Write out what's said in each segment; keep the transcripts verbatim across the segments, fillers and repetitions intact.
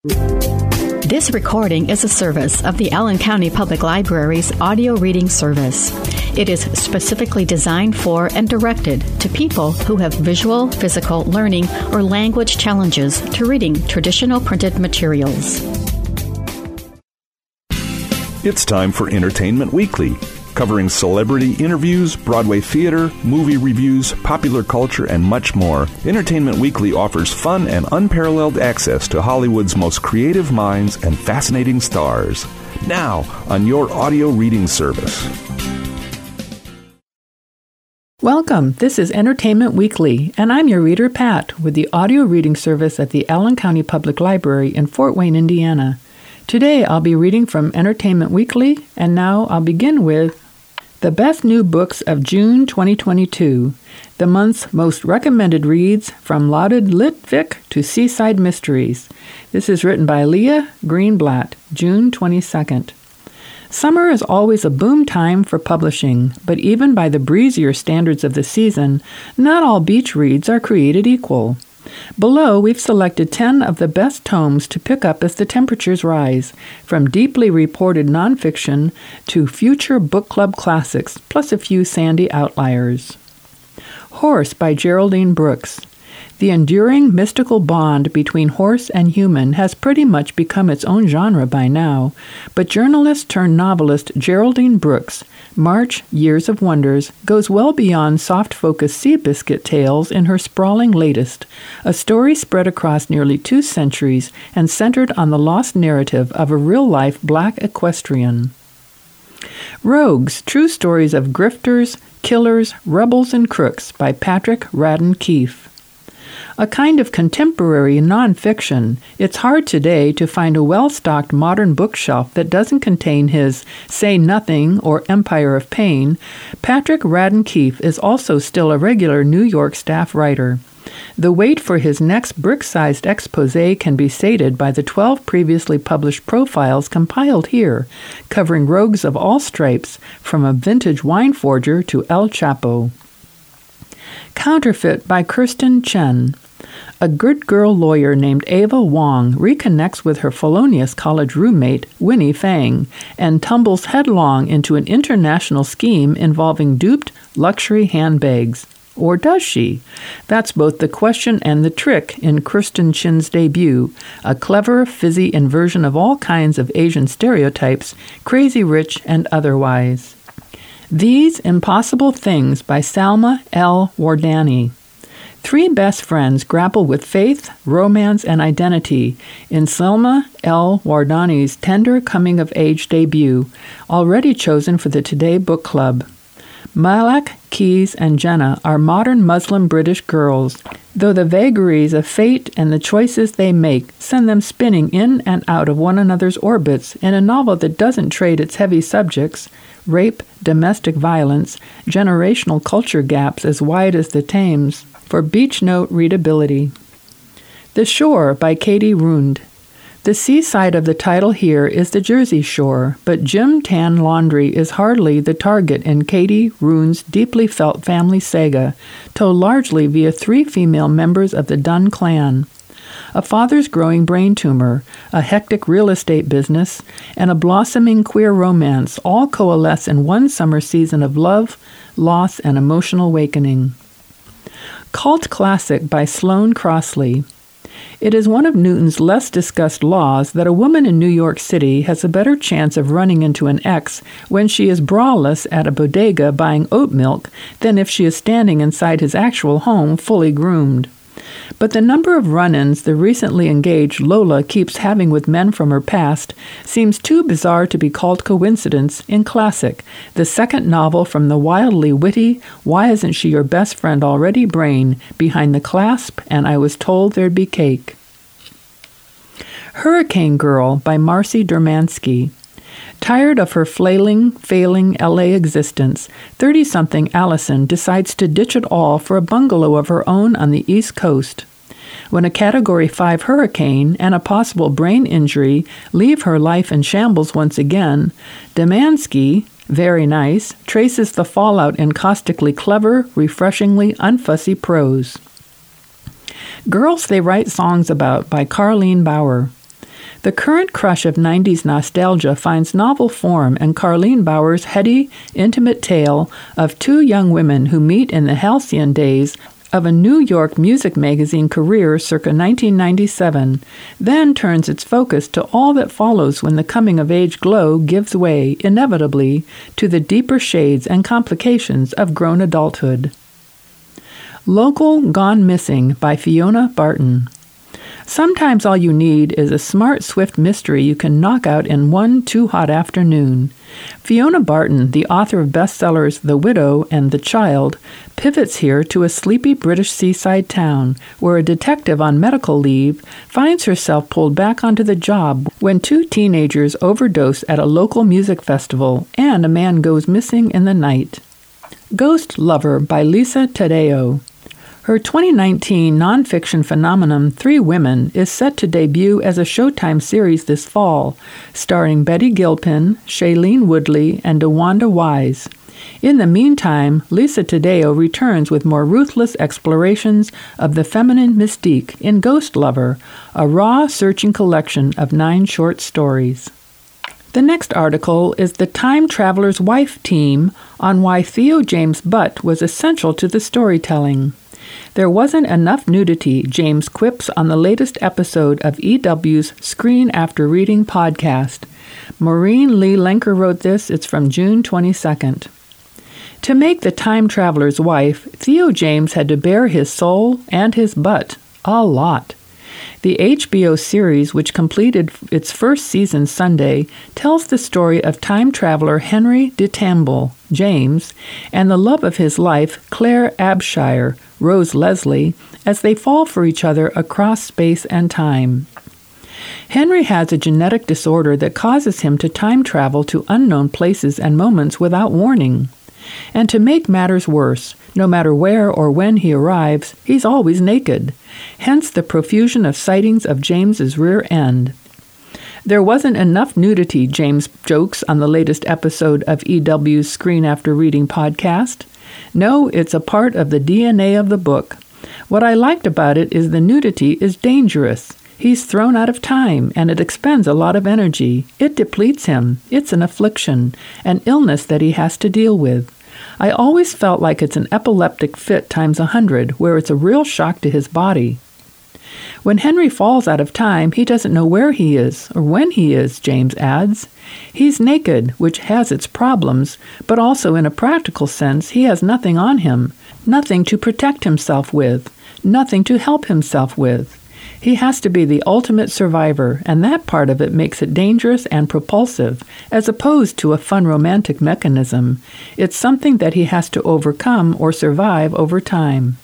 This recording is a service of the Allen County Public Library's audio reading service. It is specifically designed for and directed to people who have visual, physical, learning, or language challenges to reading traditional printed materials. It's time for Entertainment Weekly, covering celebrity interviews, Broadway theater, movie reviews, popular culture, and much more. Entertainment Weekly offers fun and unparalleled access to Hollywood's most creative minds and fascinating stars. Now, on your audio reading service. Welcome. This is Entertainment Weekly, and I'm your reader, Pat, with the audio reading service at the Allen County Public Library in Fort Wayne, Indiana. Today, I'll be reading from Entertainment Weekly, and now I'll begin with the best new books of June twenty twenty-two, the month's most recommended reads from lauded Litvic to Seaside Mysteries. This is written by Leah Greenblatt, June twenty-second. Summer is always a boom time for publishing, but even by the breezier standards of the season, not all beach reads are created equal. Below, we've selected ten of the best tomes to pick up as the temperatures rise, from deeply reported nonfiction to future book club classics, plus a few sandy outliers. Horse by Geraldine Brooks. The enduring mystical bond between horse and human has pretty much become its own genre by now, but journalist-turned-novelist Geraldine Brooks' March Years of Wonders goes well beyond soft-focused Seabiscuit tales in her sprawling latest, a story spread across nearly two centuries and centered on the lost narrative of a real-life black equestrian. Rogues, True Stories of Grifters, Killers, Rebels, and Crooks by Patrick Radden Keefe. A kind of contemporary nonfiction, it's hard today to find a well-stocked modern bookshelf that doesn't contain his Say Nothing or Empire of Pain. Patrick Radden Keefe is also still a regular New York staff writer. The wait for his next brick-sized exposé can be sated by the twelve previously published profiles compiled here, covering rogues of all stripes, from a vintage wine forger to El Chapo. Counterfeit by Kirsten Chen. A good girl lawyer named Ava Wong reconnects with her felonious college roommate, Winnie Fang, and tumbles headlong into an international scheme involving duped luxury handbags. Or does she? That's both the question and the trick in Kirsten Chen's debut, a clever, fizzy inversion of all kinds of Asian stereotypes, crazy rich and otherwise. These Impossible Things by Salma L. Wardani. Three best friends grapple with faith, romance, and identity in Salma L. Wardani's tender coming-of-age debut, already chosen for the Today Book Club. Malak, Keys, and Jenna are modern Muslim British girls, though the vagaries of fate and the choices they make send them spinning in and out of one another's orbits in a novel that doesn't trade its heavy subjects, rape, domestic violence, generational culture gaps as wide as the Thames, for beach note readability. The Shore by Katie Rund. The seaside of the title here is the Jersey Shore, but gym tan laundry is hardly the target in Katie Rund's deeply felt family saga, told largely via three female members of the Dunn clan. A father's growing brain tumor, a hectic real estate business, and a blossoming queer romance all coalesce in one summer season of love, loss, and emotional awakening. Cult Classic by Sloane Crossley. It is one of Newton's less discussed laws that a woman in New York City has a better chance of running into an ex when she is braless at a bodega buying oat milk than if she is standing inside his actual home fully groomed. But the number of run-ins the recently engaged Lola keeps having with men from her past seems too bizarre to be called coincidence in Classic, the second novel from the wildly witty Why Isn't She Your Best Friend Already brain behind The Clasp and I Was Told There'd Be Cake. Hurricane Girl by Marcy Dermansky. Tired of her flailing, failing L A existence, thirty-something Allison decides to ditch it all for a bungalow of her own on the East Coast. When a Category five hurricane and a possible brain injury leave her life in shambles once again, Dermansky, very nice, traces the fallout in caustically clever, refreshingly unfussy prose. Girls They Write Songs About by Carleen Bauer. The current crush of nineties nostalgia finds novel form in Carleen Bauer's heady, intimate tale of two young women who meet in the halcyon days of a New York music magazine career circa nineteen ninety-seven, then turns its focus to all that follows when the coming-of-age glow gives way, inevitably, to the deeper shades and complications of grown adulthood. Local Gone Missing by Fiona Barton. Sometimes all you need is a smart, swift mystery you can knock out in one too-hot afternoon. Fiona Barton, the author of bestsellers The Widow and The Child, pivots here to a sleepy British seaside town where a detective on medical leave finds herself pulled back onto the job when two teenagers overdose at a local music festival and a man goes missing in the night. Ghost Lover by Lisa Taddeo. Her twenty nineteen nonfiction phenomenon, Three Women, is set to debut as a Showtime series this fall, starring Betty Gilpin, Shailene Woodley, and DeWanda Wise. In the meantime, Lisa Taddeo returns with more ruthless explorations of the feminine mystique in Ghost Lover, a raw, searching collection of nine short stories. The next article is the Time Traveler's Wife team on why Theo James Butt was essential to the storytelling. There wasn't enough nudity, James quips on the latest episode of E W's Screen After Reading podcast. Maureen Lee Lenker wrote this. It's from June twenty-second. To make the Time Traveler's Wife, Theo James had to bare his soul and his butt. A lot. The H B O series, which completed its first season Sunday, tells the story of time traveler Henry de Tamble, James, and the love of his life, Claire Abshire, Rose Leslie, as they fall for each other across space and time. Henry has a genetic disorder that causes him to time travel to unknown places and moments without warning. And to make matters worse, no matter where or when he arrives, he's always naked. Hence the profusion of sightings of James's rear end. There wasn't enough nudity, James jokes on the latest episode of E W's Screen After Reading podcast. No, it's a part of the D N A of the book. What I liked about it is the nudity is dangerous. He's thrown out of time, and it expends a lot of energy. It depletes him. It's an affliction, an illness that he has to deal with. I always felt like it's an epileptic fit times a hundred, where it's a real shock to his body. When Henry falls out of time, he doesn't know where he is or when he is, James adds. He's naked, which has its problems, but also in a practical sense, he has nothing on him, nothing to protect himself with, nothing to help himself with. He has to be the ultimate survivor, and that part of it makes it dangerous and propulsive, as opposed to a fun romantic mechanism. It's something that he has to overcome or survive over time.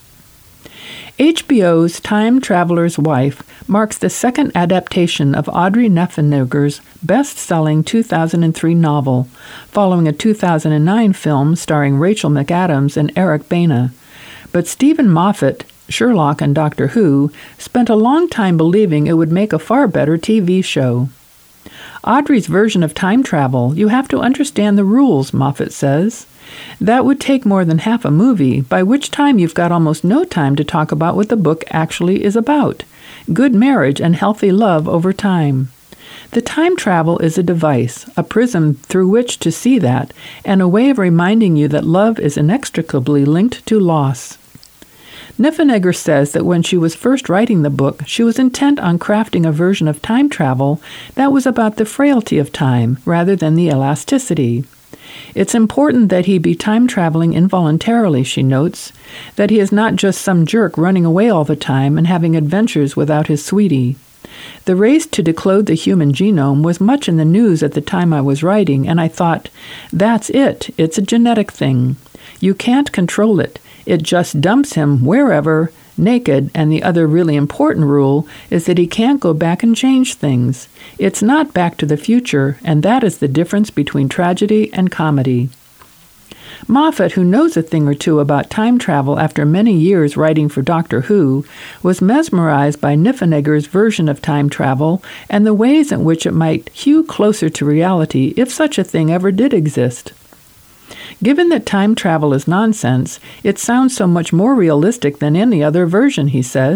H B O's Time Traveler's Wife marks the second adaptation of Audrey Niffenegger's best-selling two thousand three novel, following a two thousand nine film starring Rachel McAdams and Eric Bana. But Stephen Moffat, Sherlock and Doctor Who, spent a long time believing it would make a far better T V show. Audrey's version of time travel, you have to understand the rules, Moffat says. That would take more than half a movie, by which time you've got almost no time to talk about what the book actually is about. Good marriage and healthy love over time. The time travel is a device, a prism through which to see that, and a way of reminding you that love is inextricably linked to loss. Niffenegger says that when she was first writing the book, she was intent on crafting a version of time travel that was about the frailty of time rather than the elasticity. It's important that he be time-traveling involuntarily, she notes, that he is not just some jerk running away all the time and having adventures without his sweetie. The race to decode the human genome was much in the news at the time I was writing, and I thought, that's it, it's a genetic thing. You can't control it. It just dumps him wherever, naked, and the other really important rule is that he can't go back and change things. It's not Back to the Future, and that is the difference between tragedy and comedy. Moffat, who knows a thing or two about time travel after many years writing for Doctor Who, was mesmerized by Niffenegger's version of time travel and the ways in which it might hew closer to reality if such a thing ever did exist. Given that time travel is nonsense, it sounds so much more realistic than any other version, he says.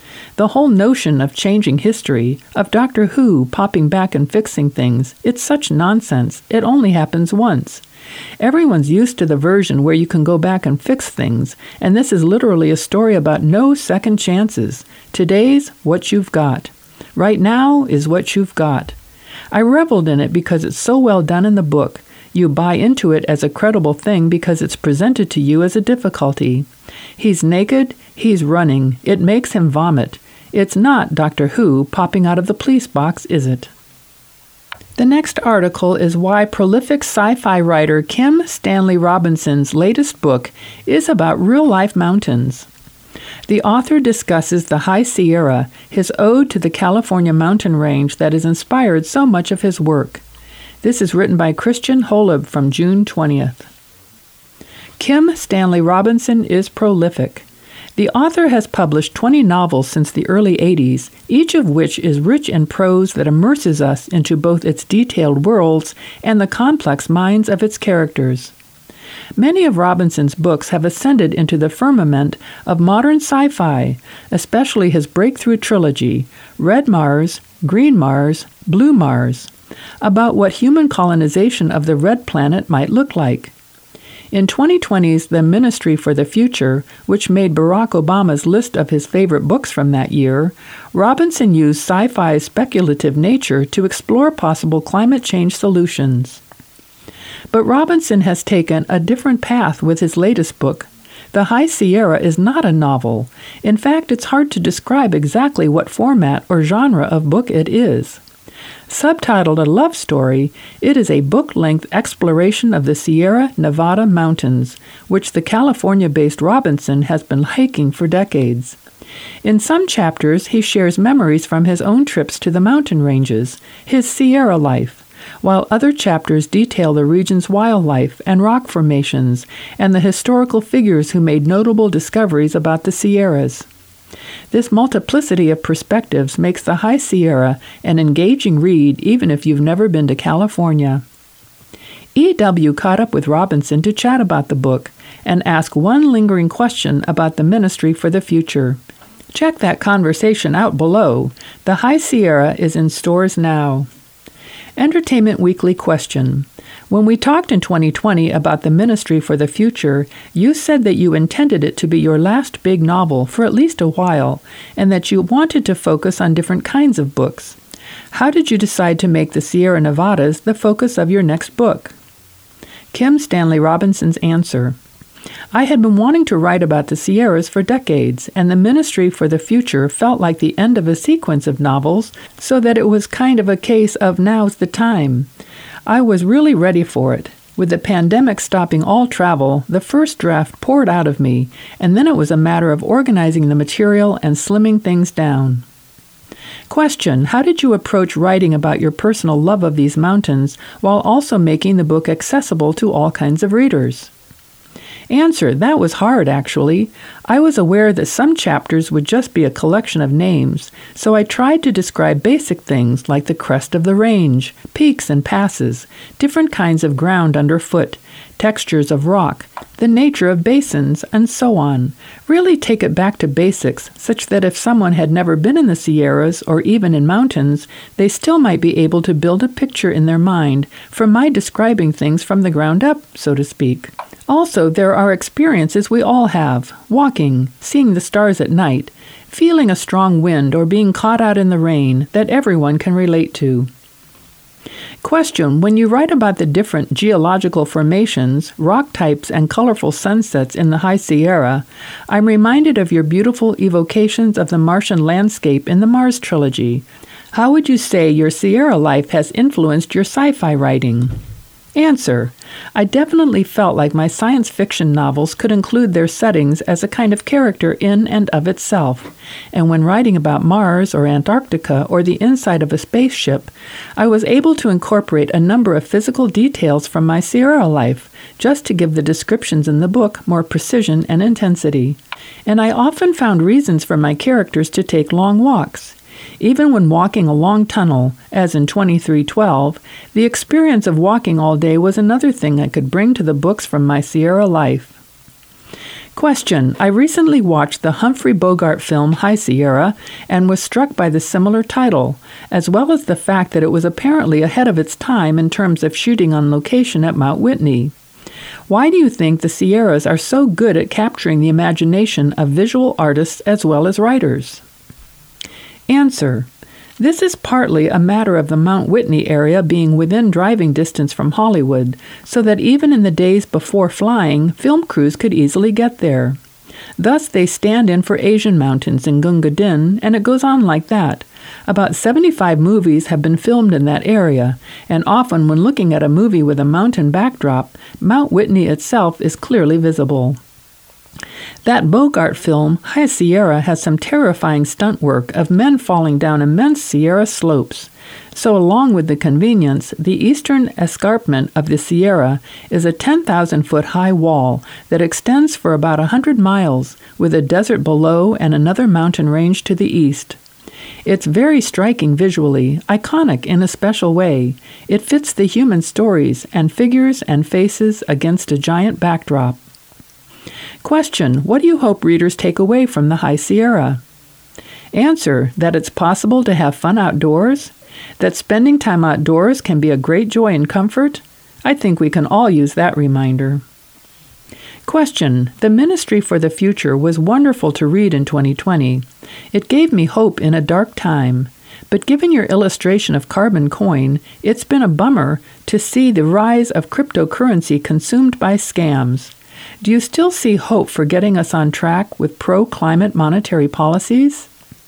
The whole notion of changing history, of Doctor Who popping back and fixing things, it's such nonsense. It only happens once. Everyone's used to the version where you can go back and fix things, and this is literally a story about no second chances. Today's what you've got. Right now is what you've got. I reveled in it because it's so well done in the book. You buy into it as a credible thing because it's presented to you as a difficulty. He's naked, he's running. It makes him vomit. It's not Doctor Who popping out of the police box, is it? The next article is why prolific sci-fi writer Kim Stanley Robinson's latest book is about real-life mountains. The author discusses the High Sierra, his ode to the California mountain range that has inspired so much of his work. This is written by Christian Holub from June twentieth. Kim Stanley Robinson is prolific. The author has published twenty novels since the early eighties, each of which is rich in prose that immerses us into both its detailed worlds and the complex minds of its characters. Many of Robinson's books have ascended into the firmament of modern sci-fi, especially his breakthrough trilogy, Red Mars, Green Mars, Blue Mars, about what human colonization of the red planet might look like. In twenty twenty's The Ministry for the Future, which made Barack Obama's list of his favorite books from that year, Robinson used sci-fi's speculative nature to explore possible climate change solutions. But Robinson has taken a different path with his latest book. The High Sierra is not a novel. In fact, it's hard to describe exactly what format or genre of book it is. Subtitled A Love Story, it is a book-length exploration of the Sierra Nevada mountains, which the California-based Robinson has been hiking for decades. In some chapters, he shares memories from his own trips to the mountain ranges, his Sierra life, while other chapters detail the region's wildlife and rock formations and the historical figures who made notable discoveries about the Sierras. This multiplicity of perspectives makes the High Sierra an engaging read even if you've never been to California. E W caught up with Robinson to chat about the book and ask one lingering question about the Ministry for the Future. Check that conversation out below. The High Sierra is in stores now. Entertainment Weekly question. When we talked in twenty twenty about the Ministry for the Future, you said that you intended it to be your last big novel for at least a while, and that you wanted to focus on different kinds of books. How did you decide to make the Sierra Nevadas the focus of your next book? Kim Stanley Robinson's answer. I had been wanting to write about the Sierras for decades, and the Ministry for the Future felt like the end of a sequence of novels, so that it was kind of a case of now's the time. I was really ready for it. With the pandemic stopping all travel, the first draft poured out of me, and then it was a matter of organizing the material and slimming things down. Question. How did you approach writing about your personal love of these mountains while also making the book accessible to all kinds of readers? Answer. That was hard, actually. I was aware that some chapters would just be a collection of names, so I tried to describe basic things like the crest of the range, peaks and passes, different kinds of ground underfoot, textures of rock, the nature of basins, and so on. Really take it back to basics, such that if someone had never been in the Sierras or even in mountains, they still might be able to build a picture in their mind from my describing things from the ground up, so to speak. Also, there are experiences we all have, walking, seeing the stars at night, feeling a strong wind or being caught out in the rain that everyone can relate to. Question. When you write about the different geological formations, rock types, and colorful sunsets in the High Sierra, I'm reminded of your beautiful evocations of the Martian landscape in the Mars trilogy. How would you say your Sierra life has influenced your sci-fi writing? Answer. I definitely felt like my science fiction novels could include their settings as a kind of character in and of itself, and when writing about Mars or Antarctica or the inside of a spaceship, I was able to incorporate a number of physical details from my Sierra life, just to give the descriptions in the book more precision and intensity. And I often found reasons for my characters to take long walks. Even when walking a long tunnel, as in twenty-three twelve, the experience of walking all day was another thing I could bring to the books from my Sierra life. Question. I recently watched the Humphrey Bogart film High Sierra and was struck by the similar title, as well as the fact that it was apparently ahead of its time in terms of shooting on location at Mount Whitney. Why do you think the Sierras are so good at capturing the imagination of visual artists as well as writers? Answer. This is partly a matter of the Mount Whitney area being within driving distance from Hollywood, so that even in the days before flying, film crews could easily get there. Thus, they stand in for Asian mountains in Gunga Din, and it goes on like that. About seventy-five movies have been filmed in that area, and often when looking at a movie with a mountain backdrop, Mount Whitney itself is clearly visible. That Bogart film, High Sierra, has some terrifying stunt work of men falling down immense Sierra slopes. So along with the convenience, the eastern escarpment of the Sierra is a ten thousand foot high wall that extends for about one hundred miles, with a desert below and another mountain range to the east. It's very striking visually, iconic in a special way. It fits the human stories and figures and faces against a giant backdrop. Question. What do you hope readers take away from the High Sierra? Answer. That it's possible to have fun outdoors? That spending time outdoors can be a great joy and comfort? I think we can all use that reminder. Question. The Ministry for the Future was wonderful to read in twenty twenty. It gave me hope in a dark time. But given your illustration of Carbon Coin, it's been a bummer to see the rise of cryptocurrency consumed by scams. Do you still see hope for getting us on track with pro-climate monetary policies?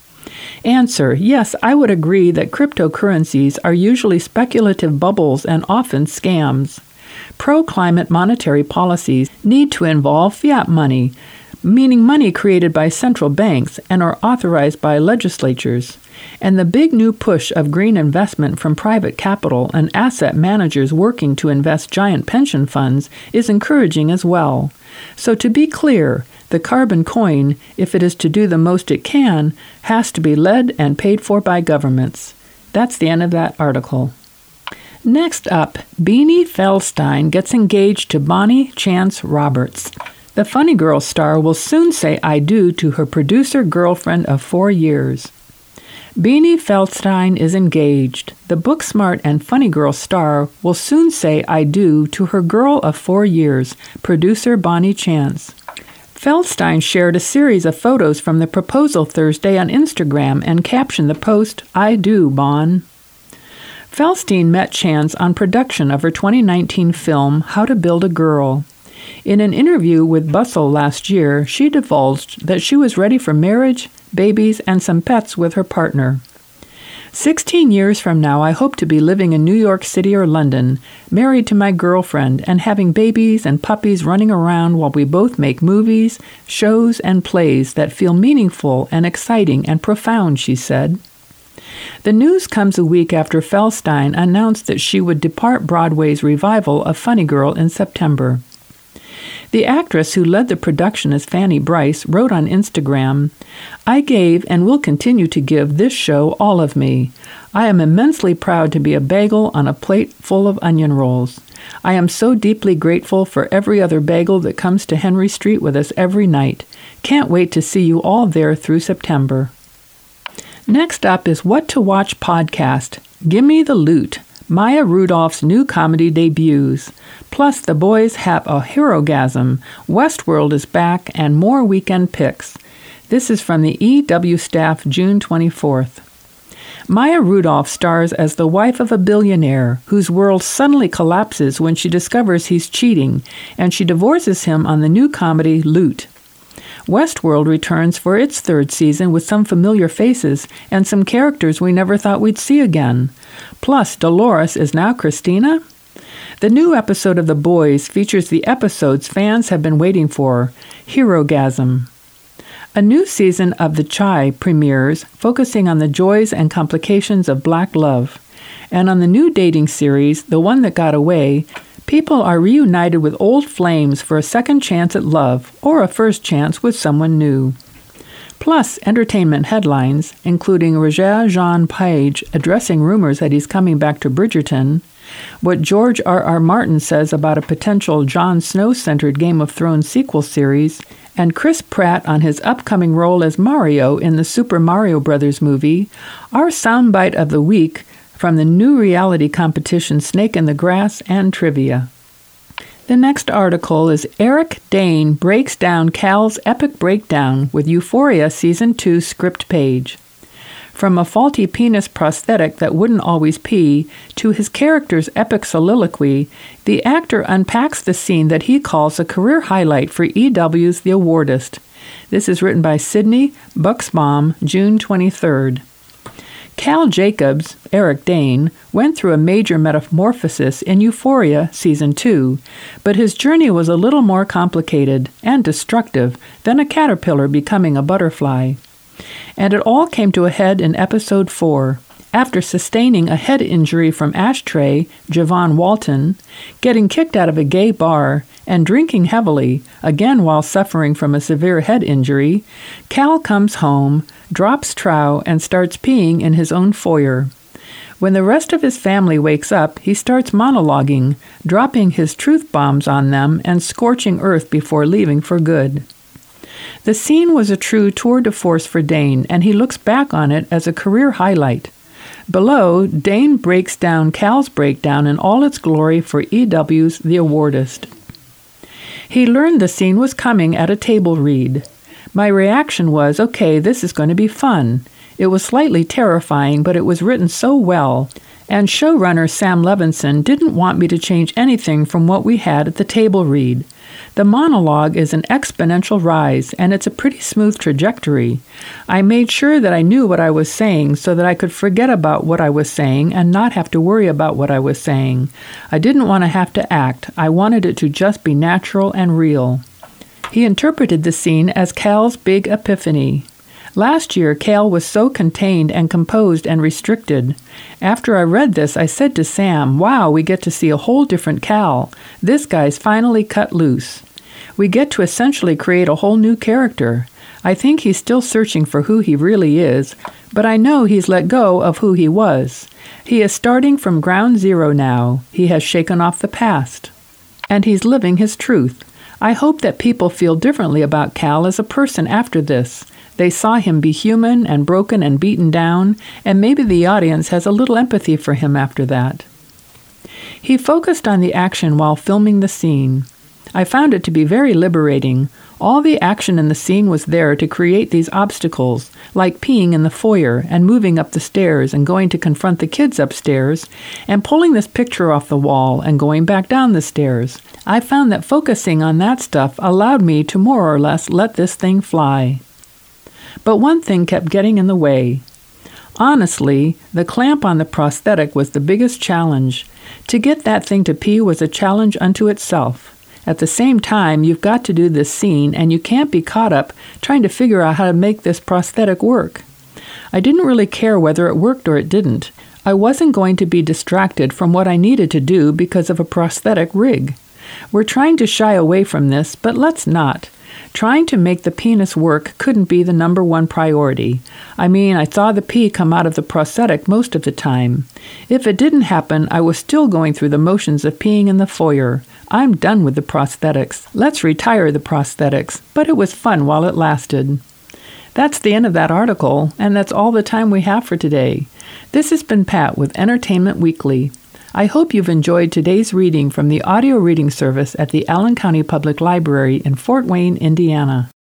Answer. Yes, I would agree that cryptocurrencies are usually speculative bubbles and often scams. Pro-climate monetary policies need to involve fiat money, meaning money created by central banks and are authorized by legislatures. And the big new push of green investment from private capital and asset managers working to invest giant pension funds is encouraging as well. So to be clear, the carbon coin, if it is to do the most it can, has to be led and paid for by governments. That's the end of that article. Next up, Beanie Feldstein gets engaged to Bonnie Chance Roberts. The Funny Girl star will soon say I do to her producer girlfriend of four years. Beanie Feldstein is engaged. The Booksmart and Funny Girl star will soon say I do to her girl of four years, producer Bonnie Chance. Feldstein shared a series of photos from the proposal Thursday on Instagram and captioned the post, I do, Bon. Feldstein met Chance on production of her twenty nineteen film, How to Build a Girl. In an interview with Bustle last year, she divulged that she was ready for marriage, babies, and some pets with her partner. Sixteen years from now, I hope to be living in New York City or London, married to my girlfriend, and having babies and puppies running around while we both make movies, shows, and plays that feel meaningful and exciting and profound, she said. The news comes a week after Feldstein announced that she would depart Broadway's revival of Funny Girl in September. The actress who led the production as Fanny Brice wrote on Instagram, I gave and will continue to give this show all of me. I am immensely proud to be a bagel on a plate full of onion rolls. I am so deeply grateful for every other bagel that comes to Henry Street with us every night. Can't wait to see you all there through September. Next up is What to Watch podcast, Gimme the Loot, Maya Rudolph's new comedy debuts. Plus, the boys have a herogasm, Westworld is back, and more weekend picks. This is from the E W staff, June twenty-fourth. Maya Rudolph stars as the wife of a billionaire whose world suddenly collapses when she discovers he's cheating, and she divorces him on the new comedy Loot. Westworld returns for its third season with some familiar faces and some characters we never thought we'd see again. Plus, Dolores is now Christina. The new episode of The Boys features the episodes fans have been waiting for, Herogasm. A new season of The Chi premieres, focusing on the joys and complications of black love. And on the new dating series, The One That Got Away, people are reunited with old flames for a second chance at love or a first chance with someone new. plus entertainment headlines, including Regé-Jean Page addressing rumors that he's coming back to Bridgerton, what George R. R. Martin says about a potential Jon Snow-centered Game of Thrones sequel series, and Chris Pratt on his upcoming role as Mario in the Super Mario Brothers movie, our soundbite of the week from the new reality competition Snake in the Grass and trivia. The next article is Eric Dane breaks down Cal's epic breakdown with Euphoria Season two script page. From a faulty penis prosthetic that wouldn't always pee to his character's epic soliloquy, the actor unpacks the scene that he calls a career highlight for E W's The Awardist. This is written by Sydney Buxbaum, June twenty-third. Cal Jacobs, Eric Dane, went through a major metamorphosis in Euphoria Season two, but his journey was a little more complicated and destructive than a caterpillar becoming a butterfly. And it all came to a head in Episode four. After sustaining a head injury from Ashtray, Javon Walton, getting kicked out of a gay bar, and drinking heavily, again while suffering from a severe head injury, Cal comes home, drops trow, and starts peeing in his own foyer. When the rest of his family wakes up, he starts monologuing, dropping his truth bombs on them and scorching earth before leaving for good. The scene was a true tour de force for Dane, and he looks back on it as a career highlight. Below, Dane breaks down Cal's breakdown in all its glory for E W's The Awardist. He learned the scene was coming at a table read. My reaction was, okay, this is going to be fun. It was slightly terrifying, but it was written so well, and showrunner Sam Levinson didn't want me to change anything from what we had at the table read. The monologue is an exponential rise, and it's a pretty smooth trajectory. I made sure that I knew what I was saying so that I could forget about what I was saying and not have to worry about what I was saying. I didn't want to have to act. I wanted it to just be natural and real. He interpreted the scene as Cal's big epiphany. Last year, Cal was so contained and composed and restricted. After I read this, I said to Sam, wow, we get to see a whole different Cal. This guy's finally cut loose. We get to essentially create a whole new character. I think he's still searching for who he really is, but I know he's let go of who he was. He is starting from ground zero now. He has shaken off the past. And he's living his truth. I hope that people feel differently about Cal as a person after this. They saw him be human and broken and beaten down, and maybe the audience has a little empathy for him after that. He focused on the action while filming the scene. I found it to be very liberating. All the action in the scene was there to create these obstacles, like peeing in the foyer and moving up the stairs and going to confront the kids upstairs, and pulling this picture off the wall and going back down the stairs. I found that focusing on that stuff allowed me to more or less let this thing fly. But one thing kept getting in the way. Honestly, the clamp on the prosthetic was the biggest challenge. To get that thing to pee was a challenge unto itself. At the same time, you've got to do this scene, and you can't be caught up trying to figure out how to make this prosthetic work. I didn't really care whether it worked or it didn't. I wasn't going to be distracted from what I needed to do because of a prosthetic rig. We're trying to shy away from this, but let's not. Trying to make the penis work couldn't be the number one priority. I mean, I saw the pee come out of the prosthetic most of the time. If it didn't happen, I was still going through the motions of peeing in the foyer. I'm done with the prosthetics. Let's retire the prosthetics. But it was fun while it lasted. That's the end of that article, and that's all the time we have for today. This has been Pat with Entertainment Weekly. I hope you've enjoyed today's reading from the audio reading service at the Allen County Public Library in Fort Wayne, Indiana.